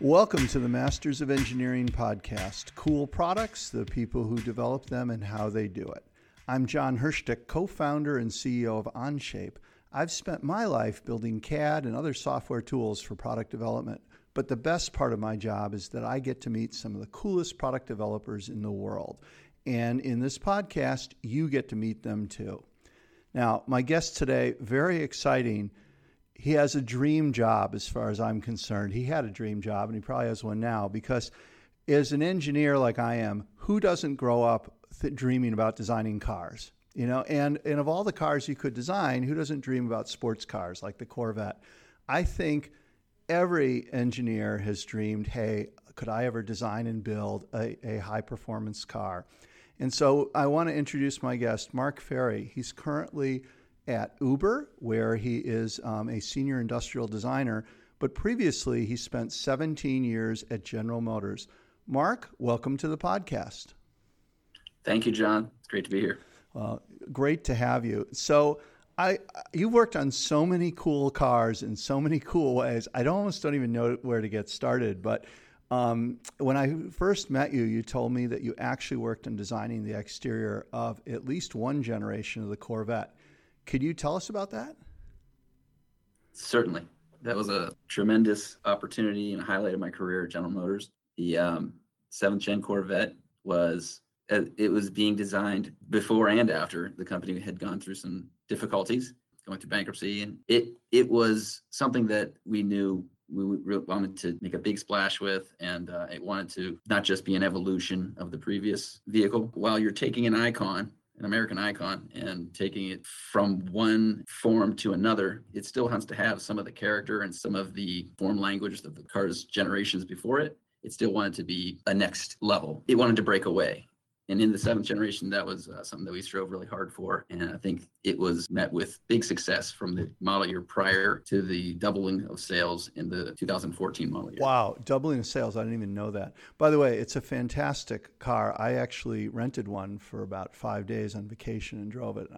Welcome to the Masters of Engineering podcast. Cool products, the people who develop them, and how they do it. I'm John Hirschtick, co-founder and CEO of Onshape. I've spent my life building CAD and other software tools for product development, but the best part of my job is that I get to meet some of the coolest product developers in the world. And in this podcast, you get to meet them too. Now, my guest today, very exciting. He has a dream job as far as I'm concerned. He had a dream job, and he probably has one now, because as an engineer like I am, who doesn't grow up dreaming about designing cars? You know, and of all the cars you could design, who doesn't dream about sports cars like the Corvette? I think every engineer has dreamed, hey, could I ever design and build a high-performance car? And so I want to introduce my guest, Mark Ferry. He's currently at Uber, where he is a senior industrial designer, but previously he spent 17 years at General Motors. Mark, welcome to the podcast. Thank you, John. It's great to be here. Great to have you. So you worked on so many cool cars in so many cool ways. I almost don't even know where to get started, but when I first met you, you told me that you actually worked on designing the exterior of at least one generation of the Corvette. Could you tell us about that? Certainly. That was a tremendous opportunity and a highlight of my career at General Motors. The 7th Gen Corvette was being designed before and after the company had gone through some difficulties, going through bankruptcy. And it was something that we knew we wanted to make a big splash with, and it wanted to not just be an evolution of the previous vehicle. While you're taking an icon, an American icon, and taking it from one form to another, it still has to have some of the character and some of the form language of the car's generations before it. It still wanted to be a next level. It wanted to break away. And in the 7th generation, that was something that we strove really hard for. And I think it was met with big success from the model year prior to the doubling of sales in the 2014 model year. Wow, doubling of sales. I didn't even know that. By the way, it's a fantastic car. I actually rented one for about 5 days on vacation and drove it. And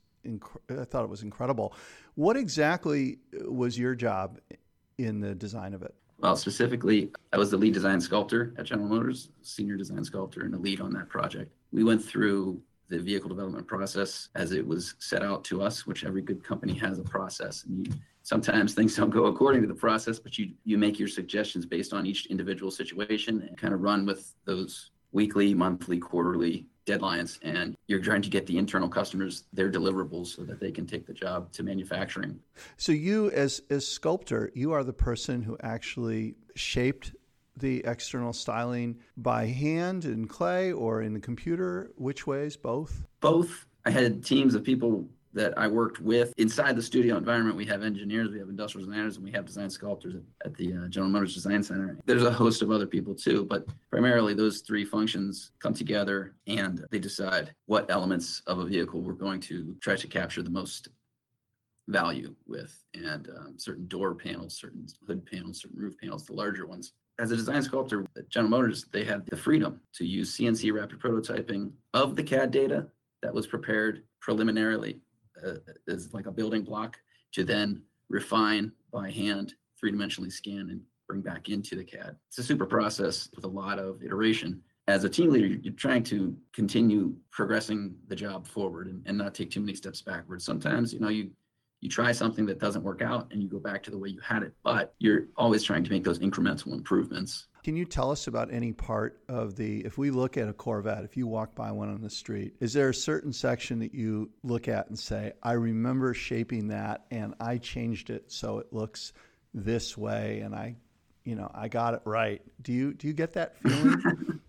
I thought it was incredible. What exactly was your job in the design of it? Well, specifically, I was the lead design sculptor at General Motors, senior design sculptor, and the lead on that project. We went through the vehicle development process as it was set out to us, which every good company has a process. And sometimes things don't go according to the process, but you make your suggestions based on each individual situation and kind of run with those weekly, monthly, quarterly deadlines. And you're trying to get the internal customers their deliverables so that they can take the job to manufacturing. So you, as sculptor, you are the person who actually shaped the external styling by hand in clay or in the computer? Which ways? Both? Both. I had teams of people that I worked with. Inside the studio environment, we have engineers, we have industrial designers, and we have design sculptors at the General Motors Design Center. There's a host of other people too, but primarily those three functions come together and they decide what elements of a vehicle we're going to try to capture the most value with, and certain door panels, certain hood panels, certain roof panels, the larger ones. As a design sculptor at General Motors, they had the freedom to use CNC rapid prototyping of the CAD data that was prepared preliminarily as like a building block, to then refine by hand, three-dimensionally scan, and bring back into the CAD. It's a super process with a lot of iteration. As a team leader, you're trying to continue progressing the job forward and not take too many steps backwards. Sometimes, you try something that doesn't work out and you go back to the way you had it, but you're always trying to make those incremental improvements. Can you tell us about any part of if we look at a Corvette, if you walk by one on the street, is there a certain section that you look at and say, I remember shaping that and I changed it so it looks this way and I got it right? Do you get that feeling?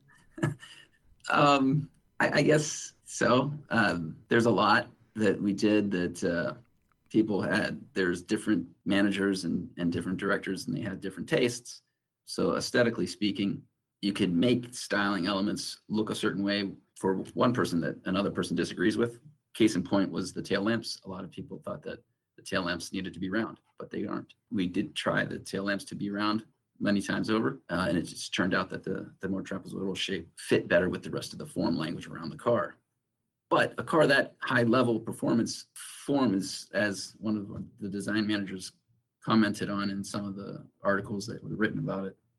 I guess so. There's a lot that we did that people had. There's different managers and different directors, and they had different tastes. So aesthetically speaking, you can make styling elements look a certain way for one person that another person disagrees with. Case in point was the tail lamps. A lot of people thought that the tail lamps needed to be round, but they aren't. We did try the tail lamps to be round many times over, and it just turned out that the more trapezoidal shape fit better with the rest of the form language around the car. But a car that high level performance form is, as one of the design managers commented on in some of the articles that were written about it,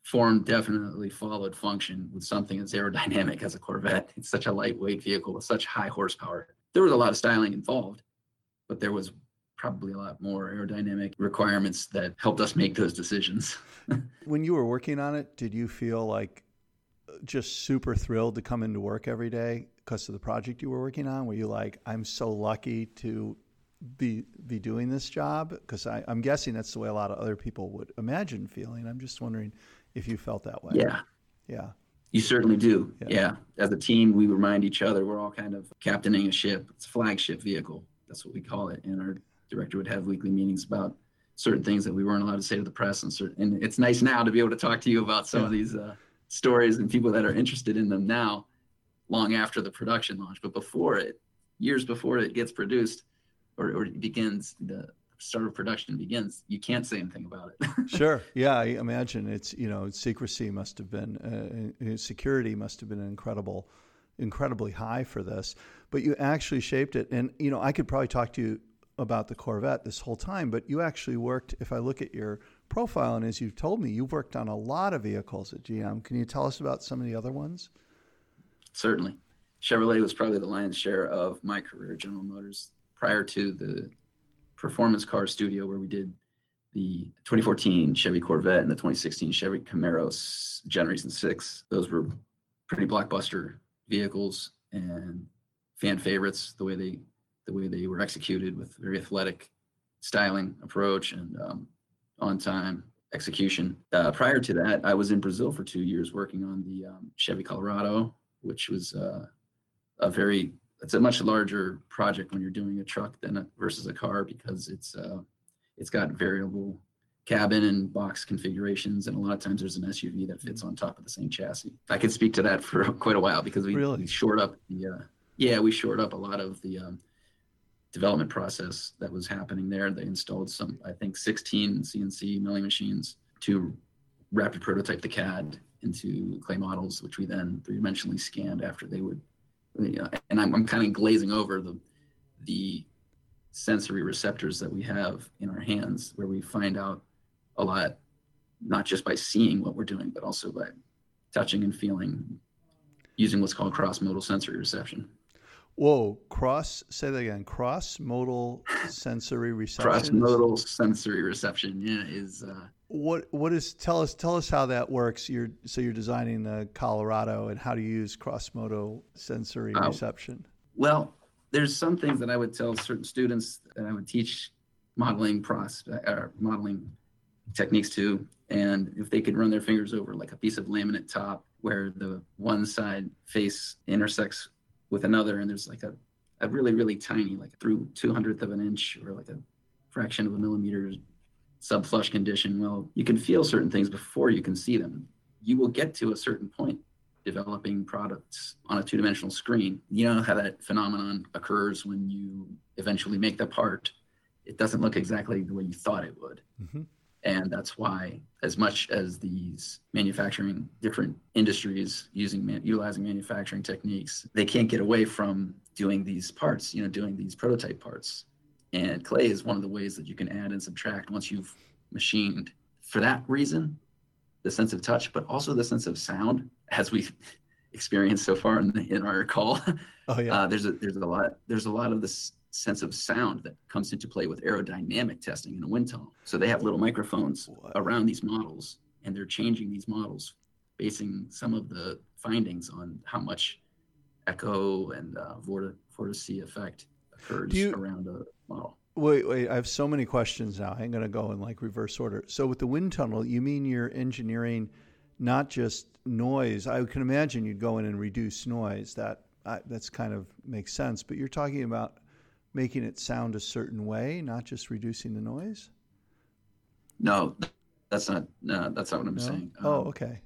form definitely followed function with something as aerodynamic as a Corvette. It's such a lightweight vehicle with such high horsepower. There was a lot of styling involved, but there was probably a lot more aerodynamic requirements that helped us make those decisions. When you were working on it, did you feel like just super thrilled to come into work every day because of the project you were working on? Were you like, I'm so lucky to be doing this job? Because I'm guessing that's the way a lot of other people would imagine feeling. I'm just wondering if you felt that way. Yeah. You certainly do. Yeah. As a team, we remind each other we're all kind of captaining a ship. It's a flagship vehicle. That's what we call it. And our director would have weekly meetings about certain things that we weren't allowed to say to the press. And it's nice now to be able to talk to you about some of these stories and people that are interested in them now, long after the production launch. But before it, years before it gets produced or it begins, the start of production begins, you can't say anything about it. Sure. Yeah, I imagine it's, secrecy must have been, security must have been incredibly high for this. But you actually shaped it. And, I could probably talk to you about the Corvette this whole time, but you actually worked, if I look at your profile, and as you've told me, you've worked on a lot of vehicles at GM. Can you tell us about some of the other ones? Certainly. Chevrolet was probably the lion's share of my career at General Motors prior to the performance car studio where we did the 2014 Chevy Corvette and the 2016 Chevy Camaro Generation 6. Those were pretty blockbuster vehicles and fan favorites, the way they were executed with very athletic styling approach and on time execution. Prior to that, I was in Brazil for 2 years working on the Chevy Colorado, which was it's a much larger project when you're doing a truck versus a car, because it's got variable cabin and box configurations, and a lot of times there's an SUV that fits on top of the same chassis. I could speak to that for quite a while because we shored up we shored up a lot of the development process that was happening there. They installed 16 CNC milling machines to rapid prototype the CAD into clay models, which we then three-dimensionally scanned after they would. And I'm kind of glazing over the sensory receptors that we have in our hands, where we find out a lot, not just by seeing what we're doing, but also by touching and feeling, using what's called cross-modal sensory reception. Whoa, say that again. Cross-modal sensory reception. Cross-modal sensory reception, is. What is? Tell us how that works. You're designing the Colorado, and how to use cross-modal sensory reception. Well, there's some things that I would tell certain students that I would teach modeling techniques to, and if they could run their fingers over like a piece of laminate top where the one side face intersects with another, and there's like a really, really tiny, like through 200th of an inch or like a fraction of a millimeter sub-flush condition. Well, you can feel certain things before you can see them. You will get to a certain point developing products on a two-dimensional screen. You know how that phenomenon occurs when you eventually make the part. It doesn't look exactly the way you thought it would. Mm-hmm. And that's why, as much as these different industries utilizing manufacturing techniques, they can't get away from doing these parts, doing these prototype parts. And clay is one of the ways that you can add and subtract once you've machined. For that reason, the sense of touch, but also the sense of sound, as we've experienced so far in our call. Oh yeah. There's a lot of this sense of sound that comes into play with aerodynamic testing in a wind tunnel. So they have little microphones around these models, and they're changing these models, basing some of the findings on how much echo and vortice effect occurs around a model. Wait, I have so many questions now. I'm going to go in like reverse order. So with the wind tunnel, you mean you're engineering not just noise. I can imagine you'd go in and reduce noise. That's kind of makes sense. But you're talking about making it sound a certain way, not just reducing the noise? No, that's not what I'm saying. Okay.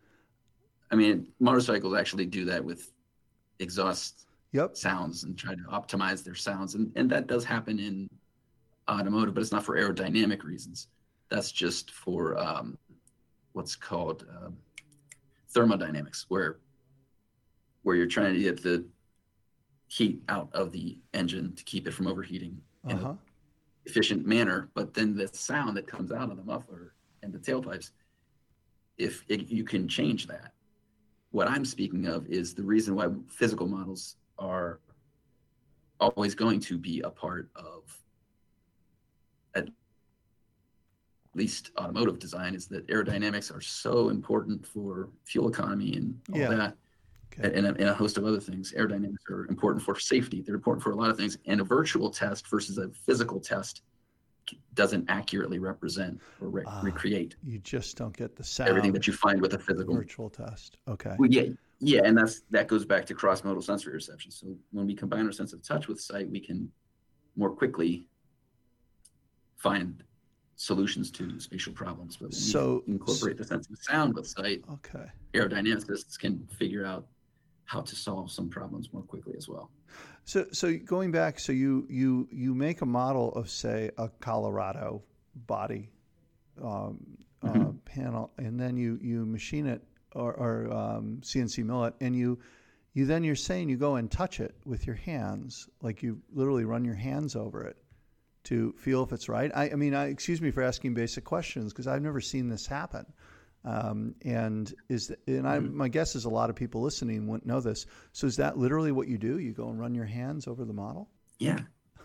I mean, motorcycles actually do that with exhaust sounds and try to optimize their sounds. And that does happen in automotive, but it's not for aerodynamic reasons. That's just for what's called thermodynamics, where you're trying to get the heat out of the engine to keep it from overheating in an efficient manner. But then the sound that comes out of the muffler and the tailpipes you can change that. What I'm speaking of is the reason why physical models are always going to be a part of at least automotive design is that aerodynamics are so important for fuel economy and all that. Okay. And a host of other things. Aerodynamics are important for safety. They're important for a lot of things. And a virtual test versus a physical test doesn't accurately represent or recreate. You just don't get the sound. Everything that you find with a physical virtual test. Okay. Well, yeah, and that goes back to cross-modal sensory reception. So when we combine our sense of touch with sight, we can more find solutions to spatial problems. But when we incorporate the sense of sound with sight, aerodynamicists can figure out how to solve some problems more quickly as well. So going back, so you make a model of, say, a Colorado body panel, and then you machine it or CNC mill it, and you're saying you go and touch it with your hands, like you literally run your hands over it to feel if it's right. I mean, excuse me for asking basic questions because I've never seen this happen. My guess is a lot of people listening wouldn't know this. So is that literally what you do? You go and run your hands over the model? Yeah.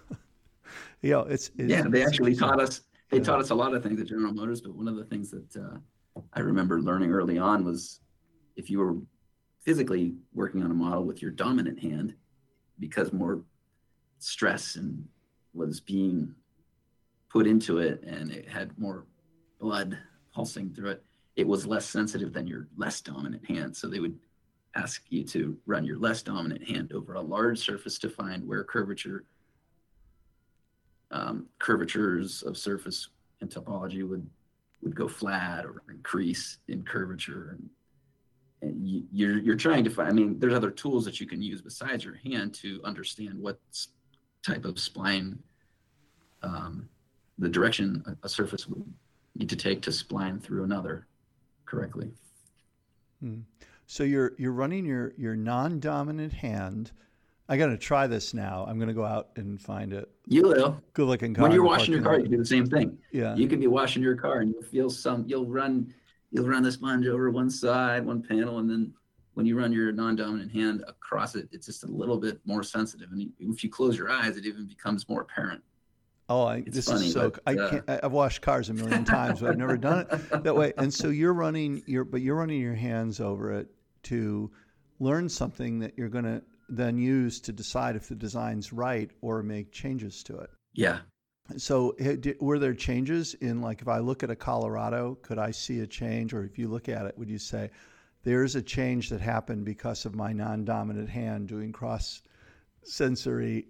They actually taught us. They taught us a lot of things at General Motors, but one of the things that I remember learning early on was if you were physically working on a model with your dominant hand, because more stress and was being put into it and it had more blood pulsing through it, it was less sensitive than your less dominant hand. So they would ask you to run your less dominant hand over a large surface to find where curvatures of surface and topology would go flat or increase in curvature. And you're trying to find, I mean, there's other tools that you can use besides your hand to understand what type of spline, the direction a surface would need to take to spline through another correctly. So you're running your non-dominant hand. I got to try this now. I'm going to go out and find it. You will. Good looking car. When you're washing your car, you do the same thing. Yeah. You could be washing your car and you'll run the sponge over one side, one panel, and then when you run your non-dominant hand across it, it's just a little bit more sensitive. And if you close your eyes, it even becomes more apparent. This funny, is so. I've washed cars a million times, but I've never done it that way. And so you're running your hands over it to learn something that you're going to then use to decide if the design's right or make changes to it. Yeah. So were there changes in, like, if I look at a Colorado, could I see a change? Or if you look at it, would you say there's a change that happened because of my non-dominant hand doing cross-sensory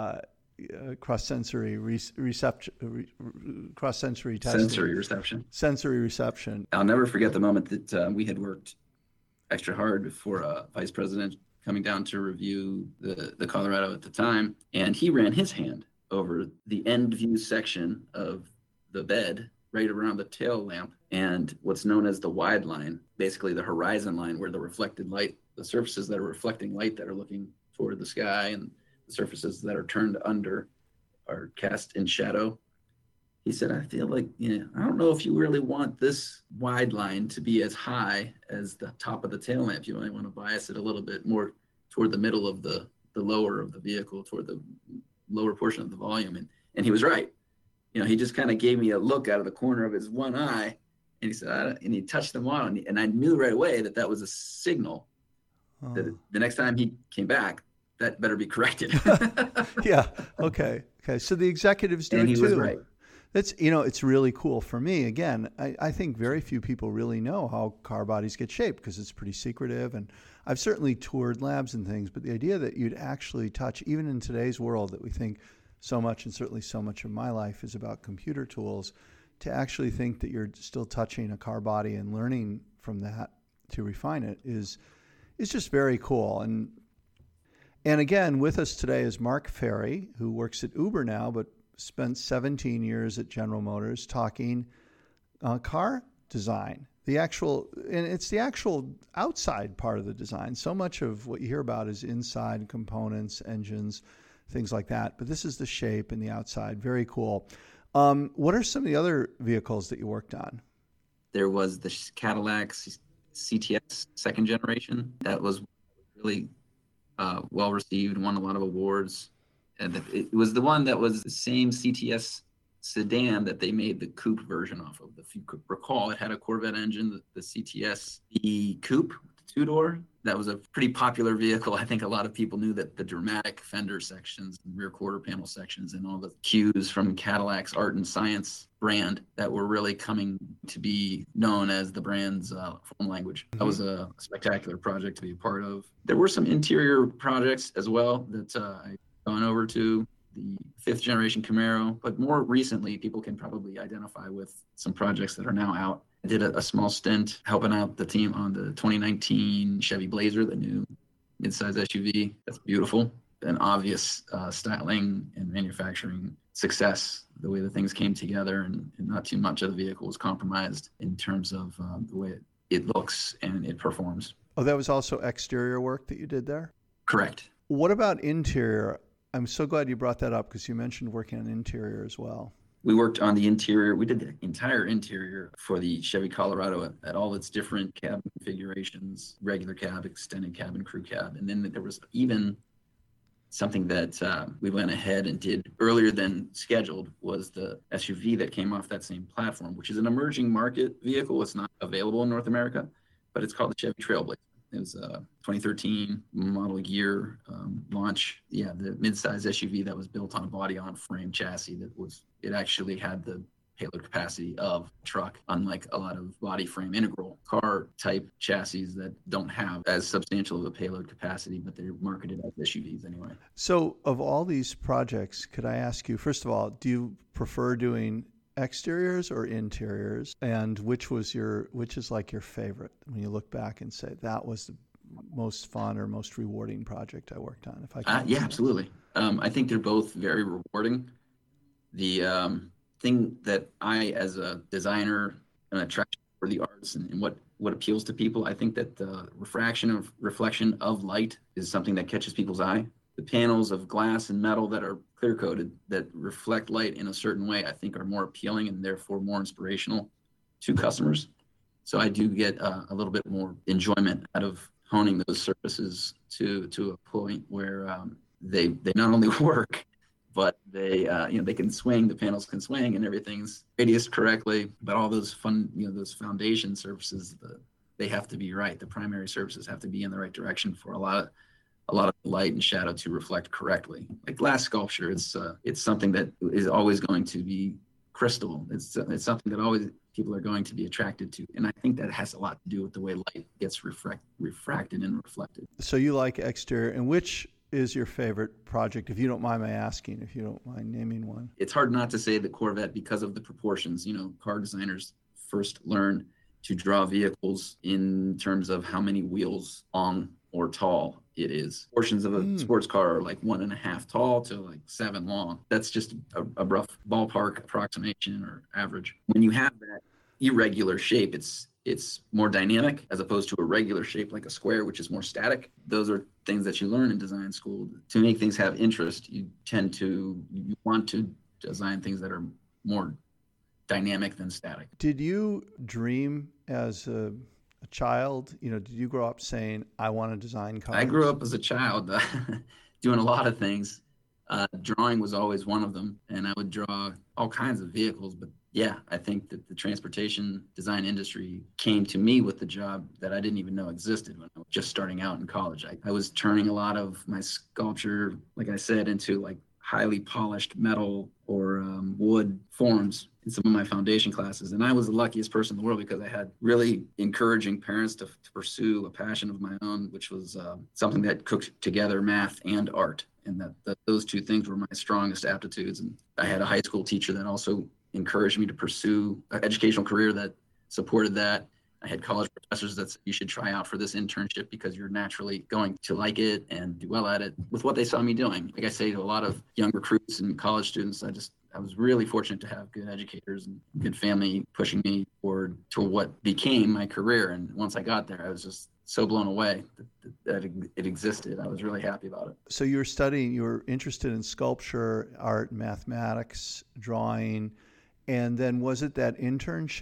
reception. I'll never forget the moment that we had worked extra hard for a vice president coming down to review the Colorado at the time, and he ran his hand over the end view section of the bed right around the tail lamp and what's known as the wide line, basically the horizon line where the reflected light, the surfaces that are reflecting light that are looking toward the sky and the surfaces that are turned under are cast in shadow. He said, I feel like, I don't know if you really want this wide line to be as high as the top of the tail lamp. You might want to bias it a little bit more toward the middle of the lower of the vehicle, toward the lower portion of the volume. And he was right. He just kind of gave me a look out of the corner of his one eye, and he said, and he touched the model, and I knew right away that was a signal that the next time he came back, that better be corrected. Yeah. Okay. So the executives do it too. And he was right. That's, it's really cool for me. Again, I think very few people really know how car bodies get shaped because it's pretty secretive. And I've certainly toured labs and things, but the idea that you'd actually touch, even in today's world that we think so much, and certainly so much of my life is about computer tools, to actually think that you're still touching a car body and learning from that to refine it is just very cool. And again, with us today is Mark Ferry, who works at Uber now, but spent 17 years at General Motors talking car design. It's the actual outside part of the design. So much of what you hear about is inside components, engines, things like that. But this is the shape and the outside. Very cool. What are some of the other vehicles that you worked on? There was the Cadillac CTS second generation that was really well received, won a lot of awards. And it was the one that was the same CTS sedan that they made the coupe version off of. If you could recall, it had a Corvette engine, the CTS, the coupe, the two-door. That was a pretty popular vehicle. I think a lot of people knew that the dramatic fender sections, rear quarter panel sections, and all the cues from Cadillac's Art and Science brand that were really coming to be known as the brand's phone language. That was a spectacular project to be a part of. There were some interior projects as well that I've gone over to. The fifth generation Camaro, but more recently, people can probably identify with some projects that are now out. I did a small stint helping out the team on the 2019 Chevy Blazer, the new midsize SUV. That's beautiful. An obvious styling and manufacturing success, the way the things came together, and not too much of the vehicle was compromised in terms of the way it looks and it performs. Oh, that was also exterior work that you did there? Correct. What about interior? I'm so glad you brought that up because you mentioned working on interior as well. We worked on the interior. We did the entire interior for the Chevy Colorado at all its different cabin configurations, regular cab, extended cabin, crew cab. And then there was even something that we went ahead and did earlier than scheduled was the SUV that came off that same platform, which is an emerging market vehicle. It's not available in North America, but it's called the Chevy Trailblazer. It was a 2013 model year launch. Yeah, the midsize SUV that was built on a body-on-frame chassis it actually had the payload capacity of a truck, unlike a lot of body frame integral car type chassis that don't have as substantial of a payload capacity, but they're marketed as SUVs anyway. So of all these projects, could I ask you, first of all, do you prefer doing exteriors or interiors, and which is like your favorite when you look back and say that was the most fun or most rewarding project I worked on? If I can yeah, absolutely. I think they're both very rewarding. The thing that I, as a designer, am attracted for the arts and what appeals to people, I think that the reflection of light is something that catches people's eye. The panels of glass and metal that are clear coated that reflect light in a certain way, I think are more appealing and therefore more inspirational to customers. So I do get a little bit more enjoyment out of honing those surfaces to a point where they not only work, but they can swing, the panels can swing and everything's radiused correctly, but all those those foundation surfaces, they have to be right. The primary surfaces have to be in the right direction for a lot of light and shadow to reflect correctly. Like glass sculpture, it's something that is always going to be crystal. It's something that always people are going to be attracted to. And I think that has a lot to do with the way light gets refracted and reflected. So you like exterior, and which is your favorite project, if you don't mind my asking, if you don't mind naming one? It's hard not to say the Corvette because of the proportions. Car designers first learn to draw vehicles in terms of how many wheels long or tall it is. Portions of a sports car are like 1.5 tall to like 7 long. That's just a rough ballpark approximation or average. When you have that irregular shape, it's more dynamic as opposed to a regular shape like a square, which is more static. Those are things that you learn in design school. To make things have interest, you want to design things that are more dynamic than static. Did you dream as a child? Did you grow up saying, I want to design cars? I grew up as a child doing a lot of things. Drawing was always one of them, and I would draw all kinds of vehicles. But yeah, I think that the transportation design industry came to me with the job that I didn't even know existed when I was just starting out in college. I was turning a lot of my sculpture, like I said, into like highly polished metal or wood forms in some of my foundation classes. And I was the luckiest person in the world because I had really encouraging parents to pursue a passion of my own, which was something that cooked together math and art. And that those two things were my strongest aptitudes. And I had a high school teacher that also encouraged me to pursue an educational career that supported that. I had college professors that said you should try out for this internship because you're naturally going to like it and do well at it with what they saw me doing. Like I say to a lot of young recruits and college students, I was really fortunate to have good educators and good family pushing me forward to what became my career. And once I got there, I was just so blown away that it existed. I was really happy about it. So you were interested in sculpture, art, mathematics, drawing, and then was it that internship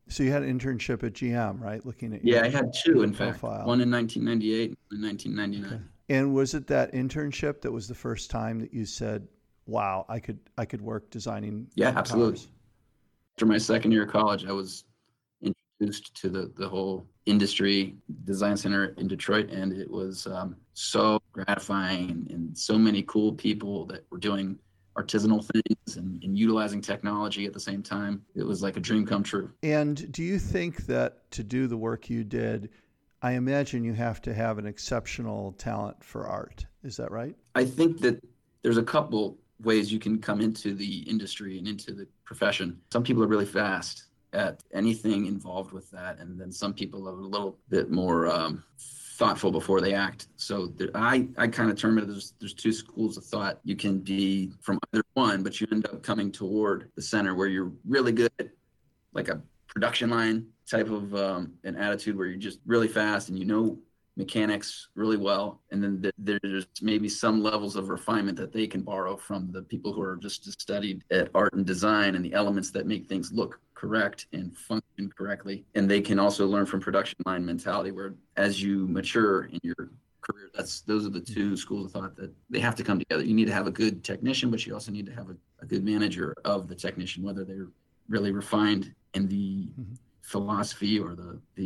So you had an internship at GM, right? Looking at Yeah, your I had two, in fact, profile. one in 1998 and 1999. Okay. And was it that internship that was the first time that you said, "Wow, I could work designing Yeah, absolutely. cars"? After my second year of college, I was introduced to the whole industry design center in Detroit, and it was so gratifying, and so many cool people that were doing artisanal things and utilizing technology at the same time. It was like a dream come true. And do you think that to do the work you did, I imagine you have to have an exceptional talent for art. Is that right? I think that there's a couple ways you can come into the industry and into the profession. Some people are really fast at anything involved with that, and then some people are a little bit more thoughtful before they act. So I kind of term it as there's two schools of thought. You can be from either one, but you end up coming toward the center where you're really good at like a production line type of an attitude where you're just really fast and you know mechanics really well, and then there's maybe some levels of refinement that they can borrow from the people who are just studied at art and design and the elements that make things look correct and function correctly. And they can also learn from production line mentality, where as you mature in your career, those are the two schools of thought that they have to come together. You need to have a good technician, but you also need to have a good manager of the technician, whether they're really refined in the philosophy or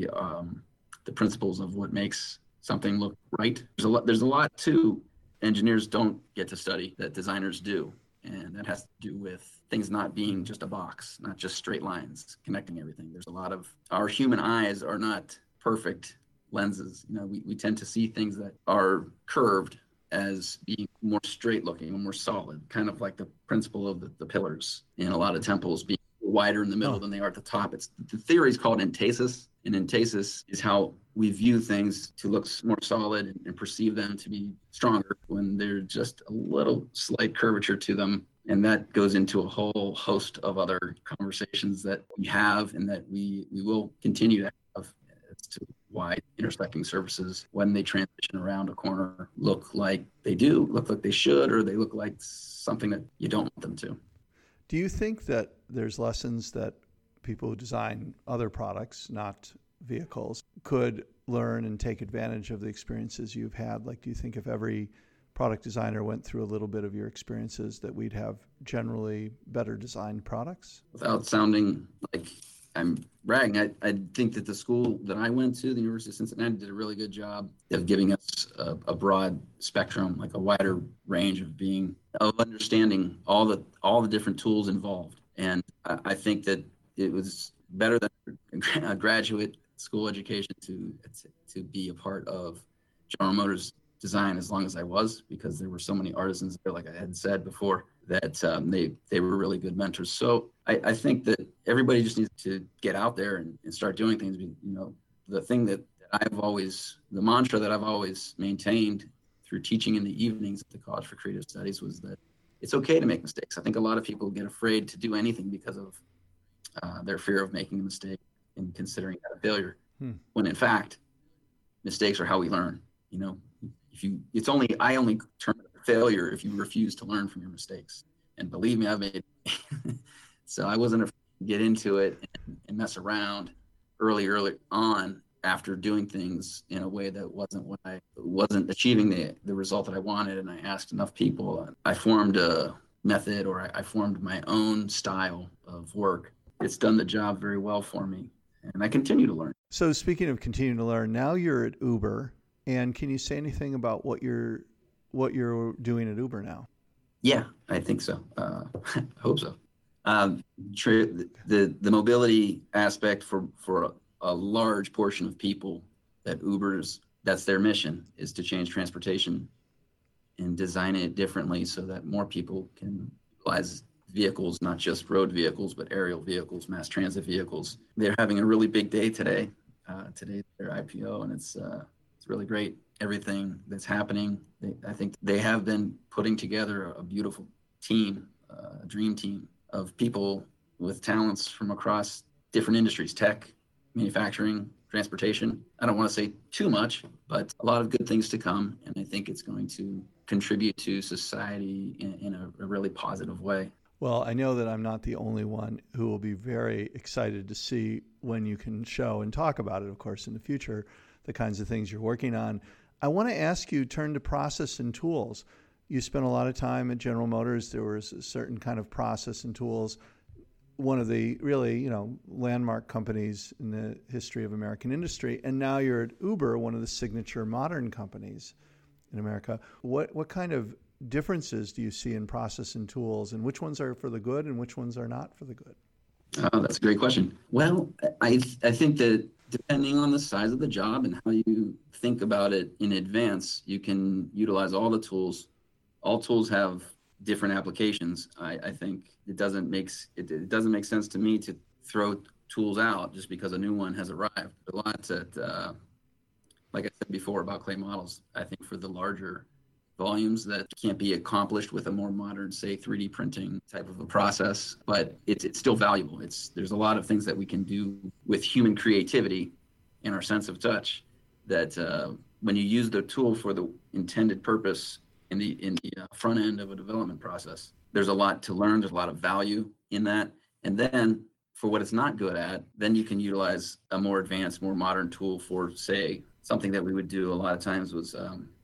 the principles of what makes something look right. There's a lot too engineers don't get to study that designers do, and that has to do with things not being just a box, not just straight lines connecting everything. There's a lot of, our human eyes are not perfect lenses. You know, we tend to see things that are curved as being more straight looking and more solid, kind of like the principle of the pillars in a lot of temples being wider in the middle than they are at the top. It's the theory is called entasis, and entasis is how we view things to look more solid and perceive them to be stronger when there's just a little slight curvature to them. And that goes into a whole host of other conversations that we have and that we will continue to have as to why intersecting surfaces, when they transition around a corner, look like they should, or they look like something that you don't want them to. Do you think that there's lessons that people who design other products, not vehicles, could learn and take advantage of the experiences you've had? Like, do you think if every product designer went through a little bit of your experiences that we'd have generally better designed products? Without sounding like I'm bragging, I think that the school that I went to, the University of Cincinnati, did a really good job of giving us a broad spectrum, like a wider range of understanding all the different tools involved. And I think that it was better than a graduate school education to be a part of General Motors design as long as I was, because there were so many artisans there, like I had said before, that they were really good mentors. So I think that everybody just needs to get out there and start doing things. You know, the mantra that I've always maintained through teaching in the evenings at the College for Creative Studies was that it's okay to make mistakes. I think a lot of people get afraid to do anything because of their fear of making a mistake and considering that a failure. When in fact, mistakes are how we learn. You know, I only term it a failure if you refuse to learn from your mistakes. And believe me, I've made so I wasn't afraid to get into it and mess around early on after doing things in a way that wasn't achieving the result that I wanted. And I asked enough people. I formed a method, or I formed my own style of work. It's done the job very well for me, and I continue to learn. So speaking of continuing to learn, now you're at Uber, and can you say anything about what you're doing at Uber now? Yeah, I think so. I hope so. The mobility aspect for a large portion of people at Uber's, that's their mission, is to change transportation and design it differently so that more people can utilize vehicles, not just road vehicles, but aerial vehicles, mass transit vehicles. They're having a really big day today. Today's their IPO, and it's really great. Everything that's happening, I think they have been putting together a beautiful team, a dream team of people with talents from across different industries, tech, manufacturing, transportation. I don't want to say too much, but a lot of good things to come. And I think it's going to contribute to society in a really positive way. Well, I know that I'm not the only one who will be very excited to see when you can show and talk about it, of course, in the future, the kinds of things you're working on. I want to ask you, turn to process and tools. You spent a lot of time at General Motors. There was a certain kind of process and tools. One of the really, landmark companies in the history of American industry. And now you're at Uber, one of the signature modern companies in America. What kind of differences do you see in process and tools, and which ones are for the good and which ones are not for the good? Oh, that's a great question. Well, I think that depending on the size of the job and how you think about it in advance, you can utilize all the tools. All tools have different applications. I think it doesn't make sense to me to throw tools out just because a new one has arrived. A lot that, like I said before about clay models, I think for the larger volumes that can't be accomplished with a more modern, say, 3D printing type of a process, but it's still valuable. There's a lot of things that we can do with human creativity and our sense of touch that when you use the tool for the intended purpose in the front end of a development process, there's a lot to learn. There's a lot of value in that. And then for what it's not good at, then you can utilize a more advanced, more modern tool for, say, something that we would do a lot of times was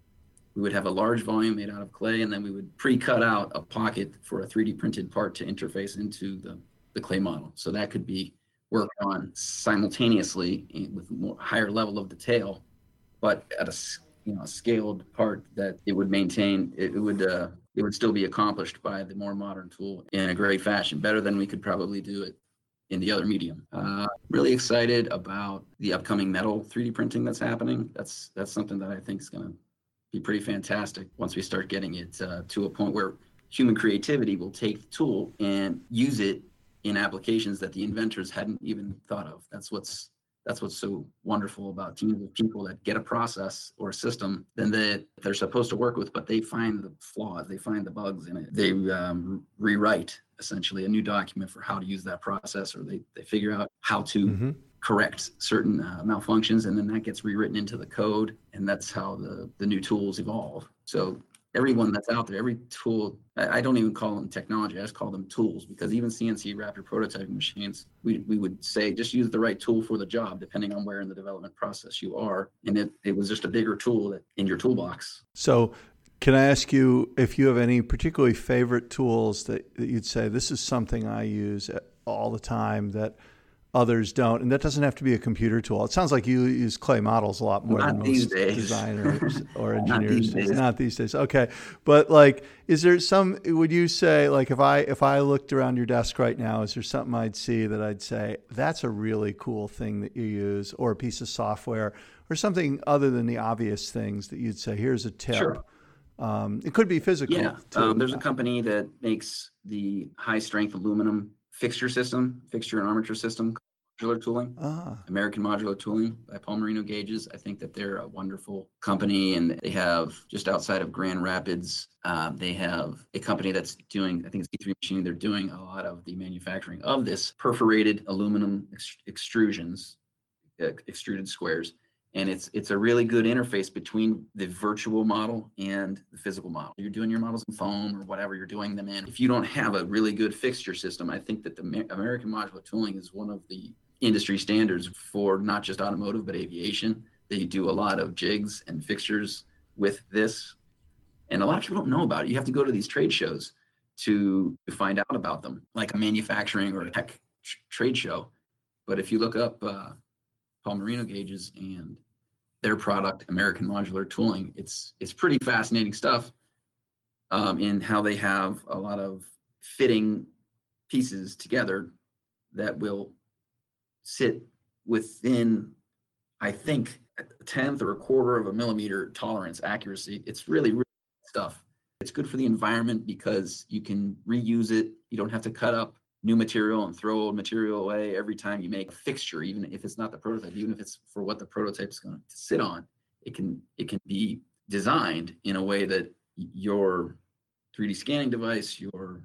we would have a large volume made out of clay, and then we would pre-cut out a pocket for a 3D printed part to interface into the clay model. So that could be worked on simultaneously with more higher level of detail, but at a scaled part that it would maintain. It would still be accomplished by the more modern tool in a great fashion, better than we could probably do it in the other medium. Really excited about the upcoming metal 3D printing that's happening. That's something that I think is going to be pretty fantastic once we start getting it to a point where human creativity will take the tool and use it in applications that the inventors hadn't even thought of. That's what's so wonderful about teams of people that get a process or a system then that they're supposed to work with, but they find the flaws, they find the bugs in it. They rewrite essentially a new document for how to use that process, or they figure out how to correct certain malfunctions, and then that gets rewritten into the code, and that's how the new tools evolve. So everyone that's out there, every tool, I don't even call them technology, I just call them tools, because even CNC Raptor prototyping machines, we would say just use the right tool for the job, depending on where in the development process you are. And it was just a bigger tool in your toolbox. So can I ask you if you have any particularly favorite tools that you'd say, this is something I use all the time that others don't? And that doesn't have to be a computer tool. It sounds like you use clay models a lot more than most designers or engineers. Not these days. Okay. But is there would you say, if I looked around your desk right now, is there something I'd see that I'd say, that's a really cool thing that you use, or a piece of software, or something other than the obvious things that you'd say, here's a tip? Sure. It could be physical. Yeah. There's a company that makes the high strength aluminum fixture and armature system, modular tooling. American Modular Tooling by Paul Marino Gauges. I think that they're a wonderful company, and they have, just outside of Grand Rapids, they have a company that's doing, I think it's E3 Machining. They're doing a lot of the manufacturing of this perforated aluminum extrusions, extruded squares. And it's a really good interface between the virtual model and the physical model. You're doing your models in foam or whatever you're doing them in. If you don't have a really good fixture system, I think that the American Modular Tooling is one of the industry standards for not just automotive, but aviation. They do a lot of jigs and fixtures with this. And a lot of people don't know about it. You have to go to these trade shows to find out about them, like a manufacturing or a tech trade show. But if you look up Paul Marino Gauges and their product, American Modular Tooling, it's pretty fascinating stuff in how they have a lot of fitting pieces together that will sit within, I think, a tenth or a quarter of a millimeter tolerance accuracy. It's really, really good stuff. It's good for the environment because you can reuse it. You don't have to cut up new material and throw old material away every time you make a fixture, even if it's not the prototype, even if it's for what the prototype is going to sit on. It can be designed in a way that your 3D scanning device, your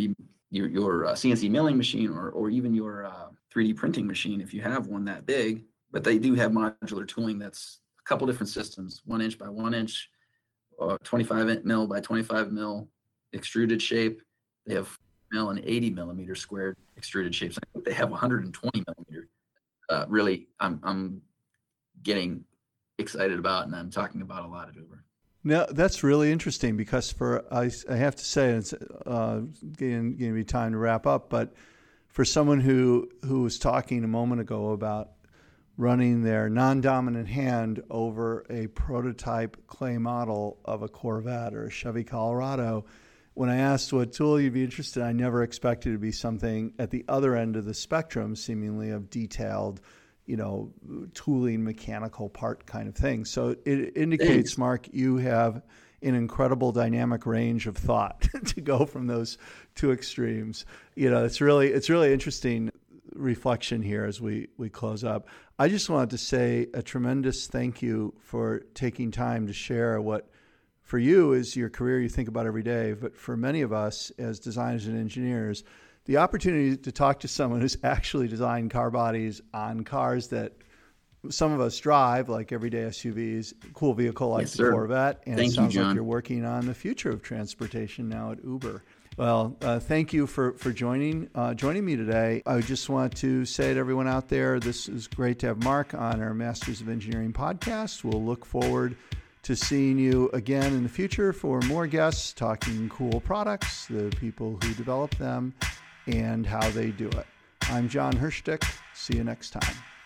CNC milling machine, or even your 3D printing machine, if you have one that big. But they do have modular tooling that's a couple different systems: 1 inch by 1 inch, 25 mil by 25 mil extruded shape. They have mil and 80 millimeter squared extruded shapes. I think they have 120 millimeter. Really, I'm getting excited about, and I'm talking about a lot at Uber. No, that's really interesting because I have to say, it's getting to be time to wrap up, but for someone who was talking a moment ago about running their non-dominant hand over a prototype clay model of a Corvette or a Chevy Colorado, when I asked what tool you'd be interested in, I never expected it to be something at the other end of the spectrum, seemingly of detailed, tooling, mechanical part kind of thing. So it indicates, Mark, you have an incredible dynamic range of thought to go from those two extremes. It's really interesting reflection here as we close up. I just wanted to say a tremendous thank you for taking time to share what for you is your career you think about every day, but for many of us as designers and engineers, the opportunity to talk to someone who's actually designed car bodies on cars that some of us drive, like everyday SUVs, cool vehicle like the Corvette, and it sounds like you're working on the future of transportation now at Uber. Well, thank you for joining me today. I just want to say to everyone out there, this is great to have Mark on our Masters of Engineering podcast. We'll look forward to seeing you again in the future for more guests talking cool products, the people who develop them, and how they do it. I'm John Hirschtick. See you next time.